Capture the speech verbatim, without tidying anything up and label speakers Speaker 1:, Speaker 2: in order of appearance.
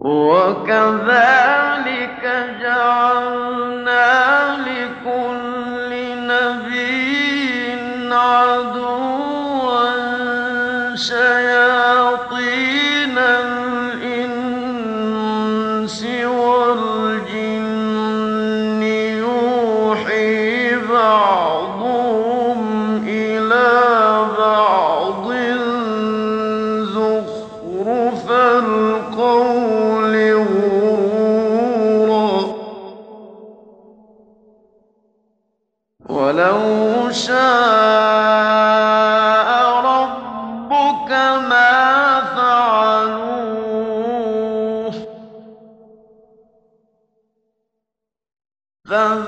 Speaker 1: وكذلك جعلنا لكل نبي عدوا شياطين الإنس والجن يوحي بعضهم إلى بعض زخرف القول غرورا ولو شاء ربك ما فعلوه